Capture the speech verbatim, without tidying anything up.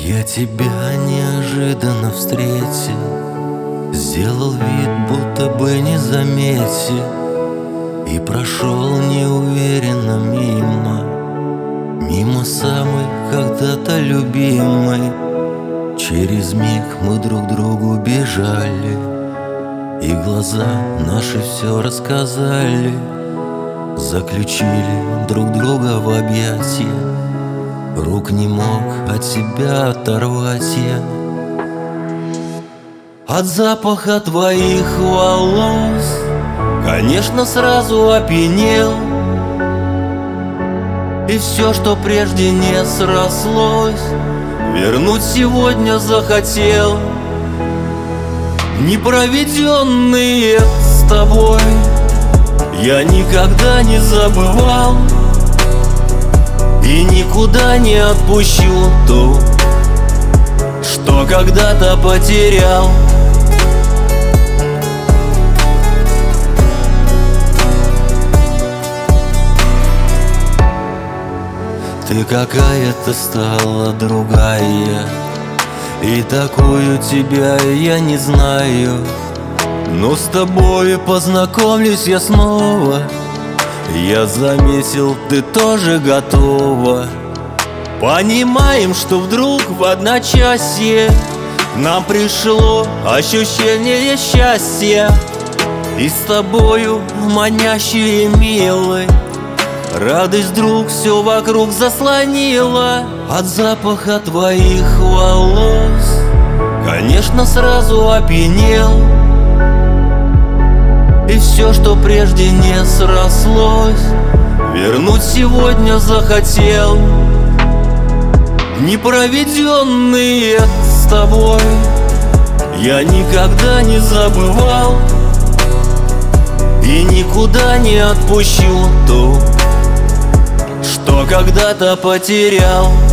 Я тебя неожиданно встретил, сделал вид, будто бы не заметил, и прошел неуверенно мимо, мимо самой когда-то любимой. Через миг мы друг другу бежали, и глаза наши все рассказали. Заключили друг друга в объятия, рук не мог от себя оторвать я. От запаха твоих волос, конечно, сразу опьянел, и все, что прежде не срослось, вернуть сегодня захотел. Непроведенные с тобой я никогда не забывал, и никуда не отпущу то, что когда-то потерял. Ты какая-то стала другая, и такую тебя я не знаю. Но с тобой познакомлюсь я снова, я заметил, ты тоже готова. Понимаем, что вдруг в одночасье нам пришло ощущение счастья, и с тобою манящей и милой радость вдруг все вокруг заслонила. От запаха твоих волос, конечно, сразу опьянел, и все, что прежде не срослось, вернуть сегодня захотел. Непроведенные с тобой я никогда не забывал, и никуда не отпущу то, что когда-то потерял.